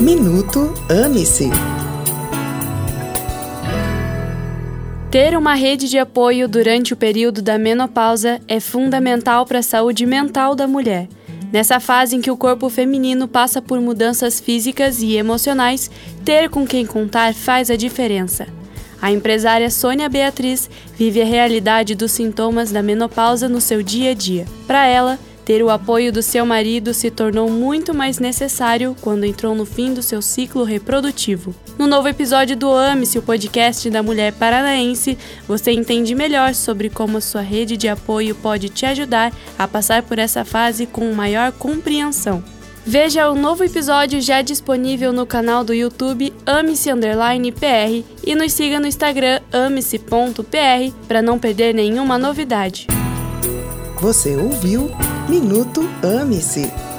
Minuto Ame-se. Ter uma rede de apoio durante o período da menopausa é fundamental para a saúde mental da mulher. Nessa fase em que o corpo feminino passa por mudanças físicas e emocionais, ter com quem contar faz a diferença. A empresária Sônia Beatriz vive a realidade dos sintomas da menopausa no seu dia a dia. Para ela, ter o apoio do seu marido se tornou muito mais necessário quando entrou no fim do seu ciclo reprodutivo. No novo episódio do Ame-se, o podcast da mulher paranaense, você entende melhor sobre como a sua rede de apoio pode te ajudar a passar por essa fase com maior compreensão. Veja o novo episódio já disponível no canal do YouTube Ame-se_PR e nos siga no Instagram amese.pr para não perder nenhuma novidade. Você ouviu Minuto Ame-se.